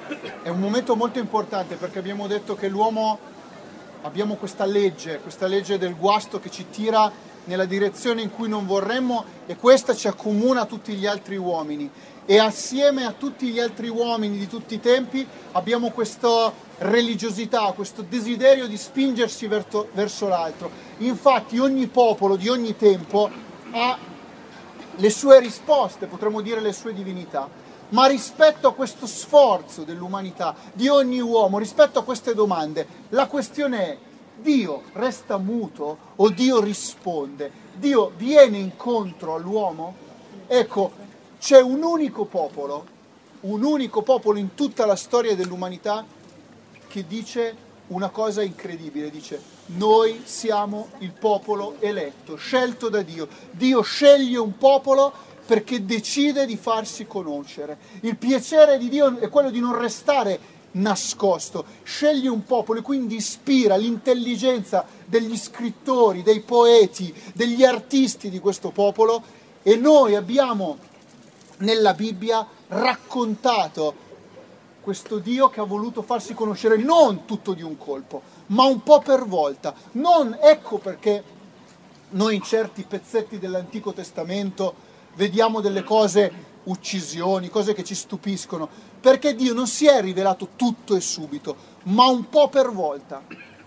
È un momento molto importante perché abbiamo detto che abbiamo questa legge del guasto che ci tira nella direzione in cui non vorremmo, e questa ci accomuna a tutti gli altri uomini, e assieme a tutti gli altri uomini di tutti i tempi abbiamo questa religiosità, questo desiderio di spingersi verso l'altro. Infatti ogni popolo di ogni tempo ha le sue risposte, potremmo dire le sue divinità, ma rispetto a questo sforzo dell'umanità, di ogni uomo, rispetto a queste domande, la questione è: Dio resta muto o Dio risponde? Dio viene incontro all'uomo? Ecco, c'è un unico popolo in tutta la storia dell'umanità che dice una cosa incredibile, dice: noi siamo il popolo eletto, scelto da Dio. Dio sceglie un popolo perché decide di farsi conoscere. Il piacere di Dio è quello di non restare nascosto, sceglie un popolo e quindi ispira l'intelligenza degli scrittori, dei poeti, degli artisti di questo popolo, e noi abbiamo nella Bibbia raccontato questo Dio che ha voluto farsi conoscere non tutto di un colpo, ma un po' per volta. Ecco perché noi in certi pezzetti dell'Antico Testamento vediamo delle cose, uccisioni, cose che ci stupiscono, perché Dio non si è rivelato tutto e subito, ma un po' per volta.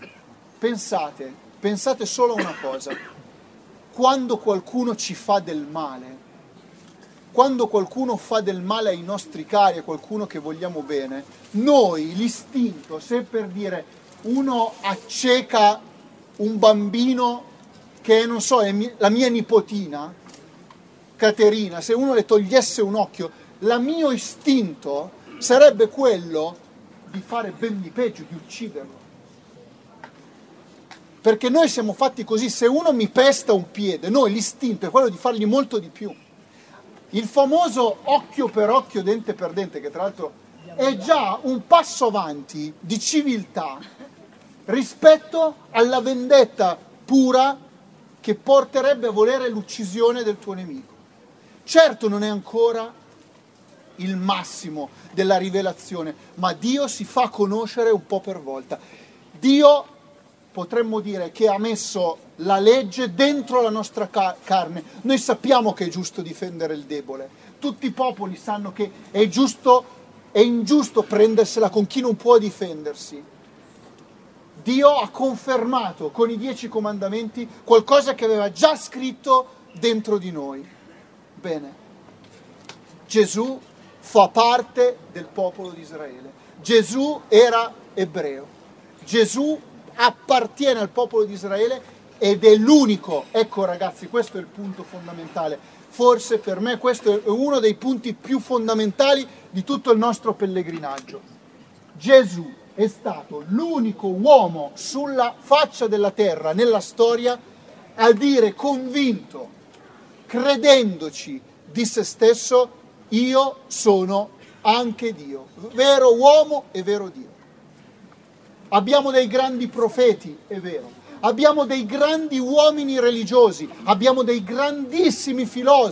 Pensate solo a una cosa: quando qualcuno ci fa del male, quando qualcuno fa del male ai nostri cari, a qualcuno che vogliamo bene, noi l'istinto, se per dire uno acceca un bambino che, non so, è la mia nipotina Caterina, se uno le togliesse un occhio, il mio istinto sarebbe quello di fare ben di peggio, di ucciderlo. Perché noi siamo fatti così: se uno mi pesta un piede, noi l'istinto è quello di fargli molto di più. Il famoso occhio per occhio, dente per dente, che tra l'altro è già un passo avanti di civiltà rispetto alla vendetta pura che porterebbe a volere l'uccisione del tuo nemico. Certo non è ancora il massimo della rivelazione, ma Dio si fa conoscere un po' per volta. Dio, potremmo dire, che ha messo la legge dentro la nostra carne. Noi sappiamo che è giusto difendere il debole. Tutti i popoli sanno che è ingiusto prendersela con chi non può difendersi. Dio ha confermato con i 10 comandamenti qualcosa che aveva già scritto dentro di noi. Bene, Gesù fa parte del popolo di Israele. Gesù era ebreo. Gesù appartiene al popolo di Israele ed è l'unico. Ecco ragazzi, questo è il punto fondamentale. Forse per me questo è uno dei punti più fondamentali di tutto il nostro pellegrinaggio. Gesù è stato l'unico uomo sulla faccia della terra, nella storia, a dire convinto, credendoci di se stesso: io sono anche Dio, vero uomo e vero Dio. Abbiamo dei grandi profeti, è vero, abbiamo dei grandi uomini religiosi, abbiamo dei grandissimi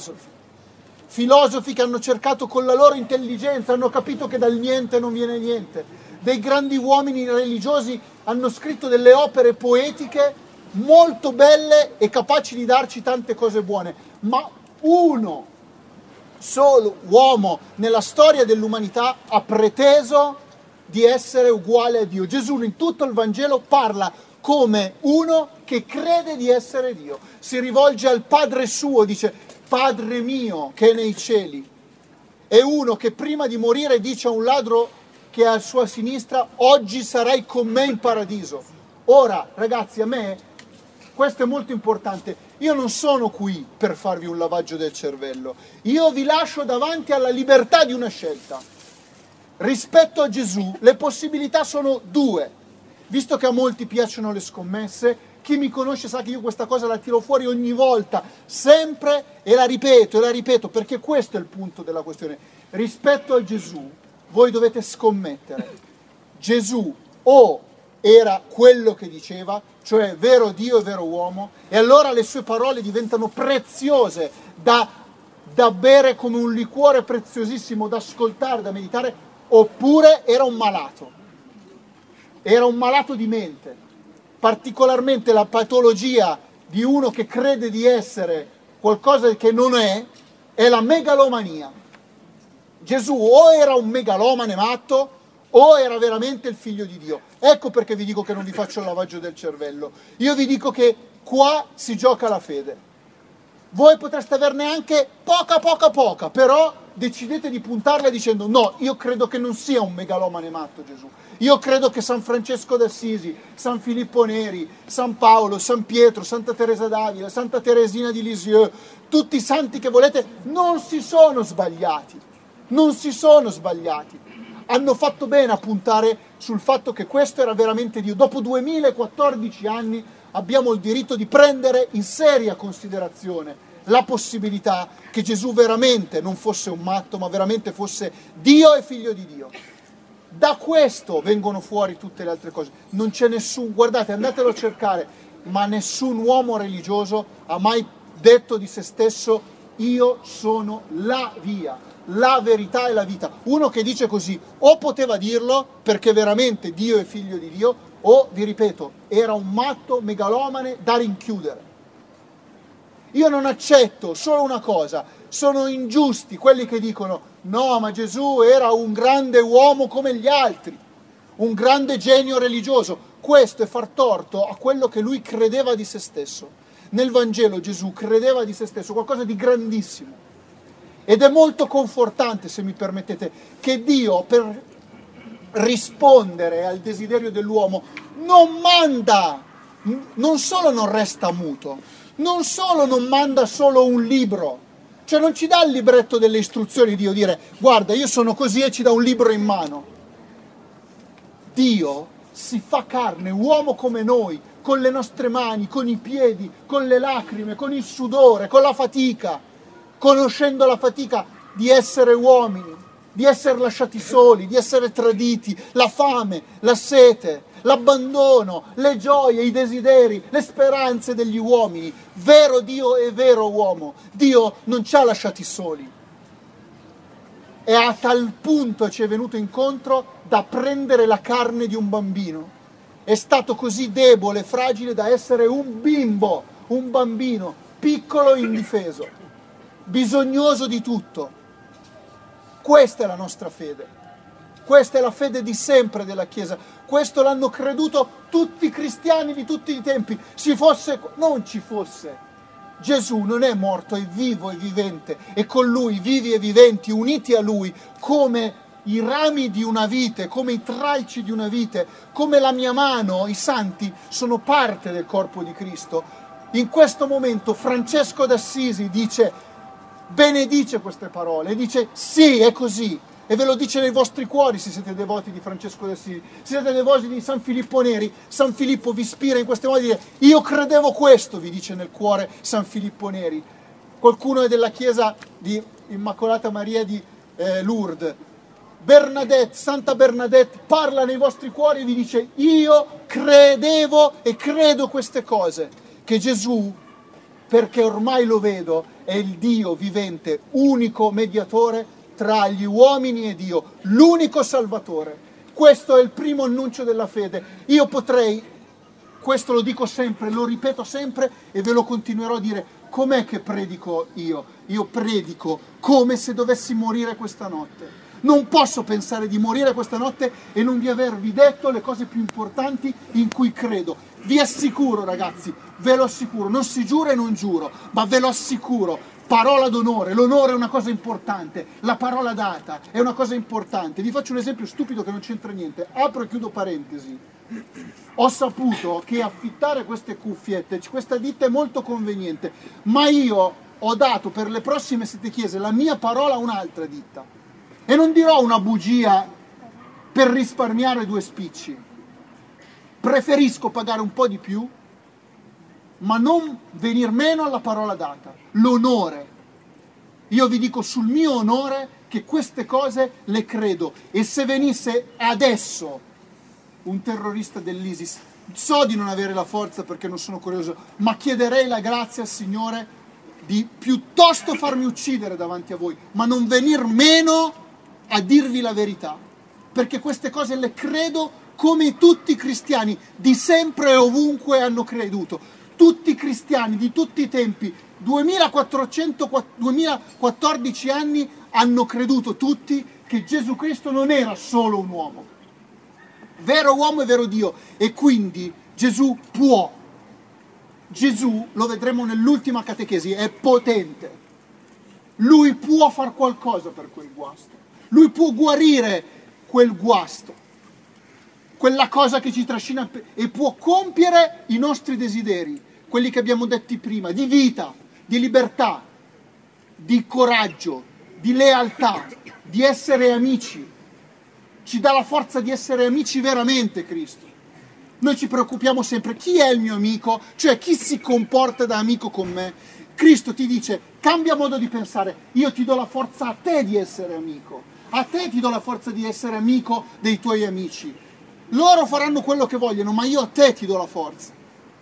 filosofi che hanno cercato con la loro intelligenza, hanno capito che dal niente non viene niente. Dei grandi uomini religiosi hanno scritto delle opere poetiche molto belle e capaci di darci tante cose buone, ma uno solo uomo nella storia dell'umanità ha preteso di essere uguale a Dio. Gesù in tutto il Vangelo parla come uno che crede di essere Dio. Si rivolge al Padre suo, dice: Padre mio che è nei cieli. È uno che prima di morire dice a un ladro che è a sua sinistra: oggi sarai con me in paradiso. Ora, ragazzi, a me questo è molto importante. Io non sono qui per farvi un lavaggio del cervello. Io vi lascio davanti alla libertà di una scelta. Rispetto a Gesù le possibilità sono due. Visto che a molti piacciono le scommesse, chi mi conosce sa che io questa cosa la tiro fuori ogni volta, sempre, e la ripeto, perché questo è il punto della questione. Rispetto a Gesù, voi dovete scommettere. Gesù o era quello che diceva, cioè vero Dio e vero uomo, e allora le sue parole diventano preziose, da bere come un liquore preziosissimo, da ascoltare, da meditare, oppure era un malato. Era un malato di mente. Particolarmente la patologia di uno che crede di essere qualcosa che non è la megalomania. Gesù o era un megalomane matto o era veramente il figlio di Dio. Ecco perché vi dico che non vi faccio il lavaggio del cervello. Io vi dico che qua si gioca la fede. Voi potreste averne anche poca, però decidete di puntarla dicendo no, io credo che non sia un megalomane matto Gesù. Io credo che San Francesco d'Assisi, San Filippo Neri, San Paolo, San Pietro, Santa Teresa d'Avila, Santa Teresina di Lisieux, tutti i santi che volete, non si sono sbagliati. Non si sono sbagliati. Hanno fatto bene a puntare sul fatto che questo era veramente Dio. Dopo 2014 anni abbiamo il diritto di prendere in seria considerazione la possibilità che Gesù veramente non fosse un matto, ma veramente fosse Dio e figlio di Dio. Da questo vengono fuori tutte le altre cose. Non c'è nessun, guardate, andatelo a cercare, ma nessun uomo religioso ha mai detto di se stesso io sono la via, la verità e la vita. Uno che dice così o poteva dirlo perché veramente Dio è figlio di Dio, o, vi ripeto, era un matto megalomane da rinchiudere. Io non accetto solo una cosa, sono ingiusti quelli che dicono no, ma Gesù era un grande uomo come gli altri, un grande genio religioso. Questo è far torto a quello che lui credeva di se stesso. Nel Vangelo Gesù credeva di se stesso, qualcosa di grandissimo. Ed è molto confortante, se mi permettete, che Dio, per rispondere al desiderio dell'uomo, non manda, non solo non resta muto, non solo non manda solo un libro, cioè non ci dà il libretto delle istruzioni Dio, dire guarda io sono così e ci dà un libro in mano. Dio si fa carne, uomo come noi, con le nostre mani, con i piedi, con le lacrime, con il sudore, con la fatica, conoscendo la fatica di essere uomini, di essere lasciati soli, di essere traditi, la fame, la sete, l'abbandono, le gioie, i desideri, le speranze degli uomini. Vero Dio e vero uomo. Dio non ci ha lasciati soli. E a tal punto ci è venuto incontro da prendere la carne di un bambino. È stato così debole, fragile da essere un bimbo, un bambino, piccolo e indifeso, bisognoso di tutto. Questa è la nostra fede. Questa è la fede di sempre della Chiesa. Questo l'hanno creduto tutti i cristiani di tutti i tempi. Non ci fosse. Gesù non è morto, è vivo e vivente. E con Lui, vivi e viventi, uniti a Lui, come i rami di una vite, come i tralci di una vite, come la mia mano, i santi, sono parte del corpo di Cristo. In questo momento Francesco d'Assisi benedice queste parole, e dice sì, è così. E ve lo dice nei vostri cuori se siete devoti di Francesco d'Assisi, se siete devoti di San Filippo Neri. San Filippo vi ispira in queste modi a dire io credevo questo, vi dice nel cuore San Filippo Neri. Qualcuno è della chiesa di Immacolata Maria di Lourdes, Bernadette, Santa Bernadette, parla nei vostri cuori e vi dice io credevo e credo queste cose, che Gesù, perché ormai lo vedo, è il Dio vivente, unico mediatore tra gli uomini e Dio, l'unico Salvatore. Questo è il primo annuncio della fede. Io potrei, questo lo dico sempre, lo ripeto sempre e ve lo continuerò a dire, com'è che predico io? Io predico come se dovessi morire questa notte. Non posso pensare di morire questa notte e non di avervi detto le cose più importanti in cui credo. Vi assicuro, ragazzi, ve lo assicuro, non si giura e non giuro, ma ve lo assicuro, parola d'onore, l'onore è una cosa importante, la parola data è una cosa importante. Vi faccio un esempio stupido che non c'entra niente, apro e chiudo parentesi. Ho saputo che affittare queste cuffiette, questa ditta è molto conveniente, ma io ho dato per le prossime 7 chiese la mia parola a un'altra ditta. E non dirò una bugia per risparmiare 2 spicci. Preferisco pagare un po' di più, ma non venir meno alla parola data. L'onore. Io vi dico sul mio onore che queste cose le credo. E se venisse adesso un terrorista dell'ISIS, so di non avere la forza perché non sono curioso, ma chiederei la grazia al Signore di piuttosto farmi uccidere davanti a voi, ma non venir meno a dirvi la verità. perché queste cose le credo come tutti i cristiani di sempre e ovunque hanno creduto. Tutti i cristiani di tutti i tempi, 2014 anni, hanno creduto tutti che Gesù Cristo non era solo un uomo, vero uomo e vero Dio, e quindi Gesù può. Gesù, lo vedremo nell'ultima catechesi, è potente. Lui può far qualcosa per quel guasto. Lui può guarire quel guasto, quella cosa che ci trascina, e può compiere i nostri desideri, quelli che abbiamo detti prima, di vita, di libertà, di coraggio, di lealtà, di essere amici. Ci dà la forza di essere amici veramente, Cristo. Noi ci preoccupiamo sempre, chi è il mio amico? Cioè, chi si comporta da amico con me? Cristo ti dice, cambia modo di pensare, io ti do la forza a te di essere amico, a te ti do la forza di essere amico dei tuoi amici. Loro faranno quello che vogliono, ma io a te ti do la forza.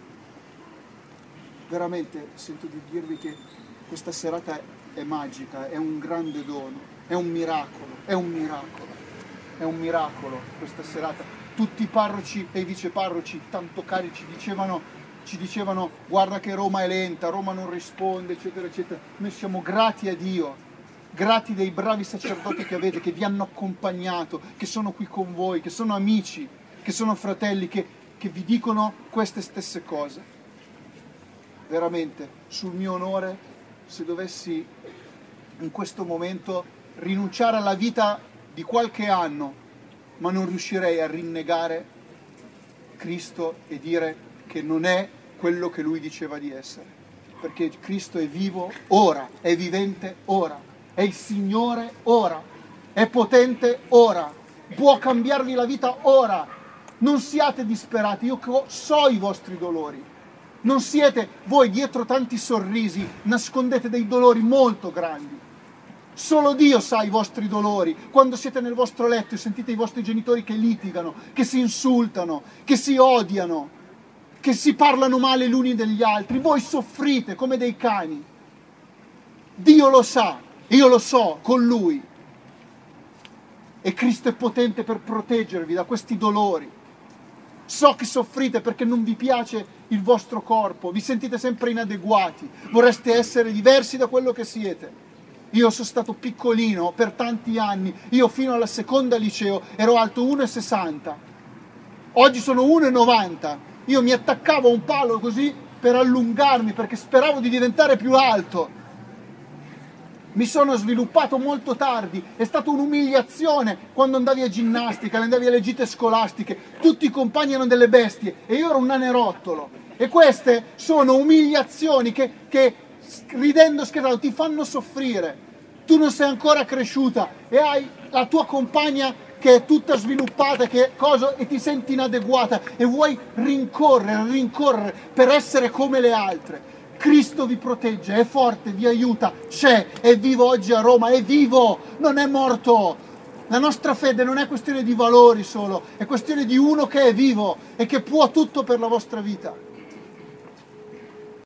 Veramente sento di dirvi che questa serata è magica, è un grande dono, è un miracolo, è un miracolo, è un miracolo questa serata. Tutti i parroci e i viceparroci, tanto cari, ci dicevano guarda che Roma è lenta, Roma non risponde, eccetera, eccetera. Noi siamo grati a Dio, grati dei bravi sacerdoti che avete, che vi hanno accompagnato, che sono qui con voi, che sono amici, che sono fratelli, che vi dicono queste stesse cose. Veramente, sul mio onore, se dovessi in questo momento rinunciare alla vita di qualche anno, ma non riuscirei a rinnegare Cristo e dire che non è quello che Lui diceva di essere, perché Cristo è vivo ora, è vivente ora, è il Signore ora, è potente ora, può cambiarvi la vita ora. Non siate disperati, io so i vostri dolori, non siete voi dietro tanti sorrisi, nascondete dei dolori molto grandi. Solo Dio sa i vostri dolori. Quando siete nel vostro letto e sentite i vostri genitori che litigano, che si insultano, che si odiano, che si parlano male gli uni degli altri, voi soffrite come dei cani. Dio lo sa, io lo so con Lui. E Cristo è potente per proteggervi da questi dolori. So che soffrite perché non vi piace il vostro corpo, vi sentite sempre inadeguati, vorreste essere diversi da quello che siete. Io sono stato piccolino per tanti anni, io fino alla seconda liceo ero alto 1,60, oggi sono 1,90, io mi attaccavo a un palo così per allungarmi perché speravo di diventare più alto. Mi sono sviluppato molto tardi, è stata un'umiliazione quando andavi a ginnastica, andavi alle gite scolastiche, tutti i compagni erano delle bestie e io ero un nanerottolo. E queste sono umiliazioni che ridendo scherzando ti fanno soffrire. Tu non sei ancora cresciuta e hai la tua compagna che è tutta sviluppata e ti senti inadeguata e vuoi rincorrere per essere come le altre. Cristo vi protegge, è forte, vi aiuta, c'è, è vivo oggi a Roma, è vivo, non è morto. La nostra fede non è questione di valori solo, è questione di uno che è vivo e che può tutto per la vostra vita.